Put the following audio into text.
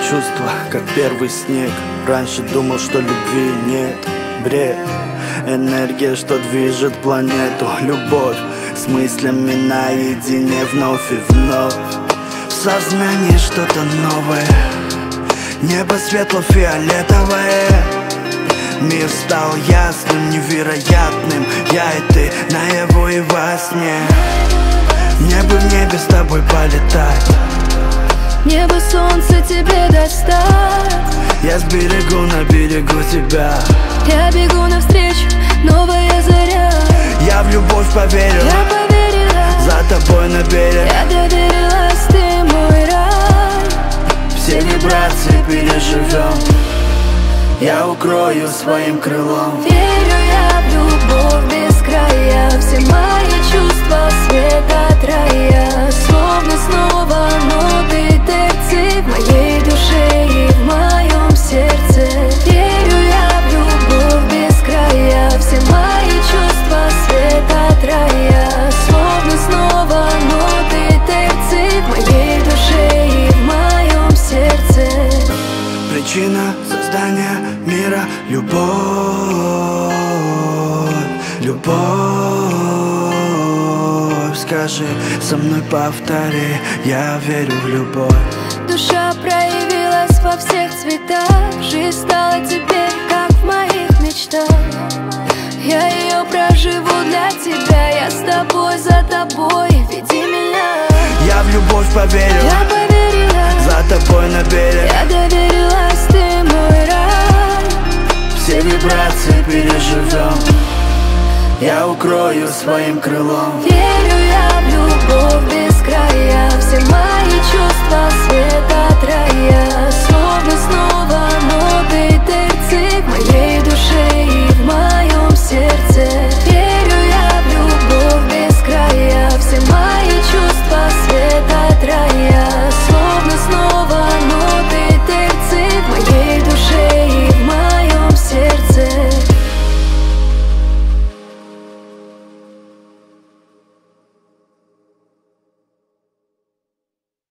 чувства, как первый снег. Раньше думал, что любви нет. Бред, энергия, что движет планету. Любовь с мыслями наедине вновь и вновь. В сознании что-то новое. Небо светло-фиолетовое. Мир стал ясным, невероятным. Я и ты наяву и во сне. Мне бы в небе с тобой полетать. Небо, солнце тебе достать. Я сберегу на берегу тебя. Я бегу навстречу, новая заря. Я в любовь поверил, Я поверила, за тобой на берег. я доверилась, ты мой рай. Все вибрации переживем. Я укрою своим крылом. Верю я в любовь без края. Все мои чувства света от рая. Словно снова ноты терции в моей душе и в моем сердце. Верю я в любовь без края. Все мои чувства света от рая. Словно снова ноты терции в моей душе и в моем сердце. Причина создания мира — любовь, любовь. Скажи со мной, повтори, я верю в любовь. Душа проявилась во всех цветах. Жизнь стала теперь, как в моих мечтах. Я ее проживу для тебя. Я с тобой, за тобой, веди меня. Я в любовь поверил, Я поверила, за тобой на берег. я доверилась, ты мой рай. Все вибрации переживем. Я укрою своим крылом. Верю я в любовь без края. Все мои чувства света от рая.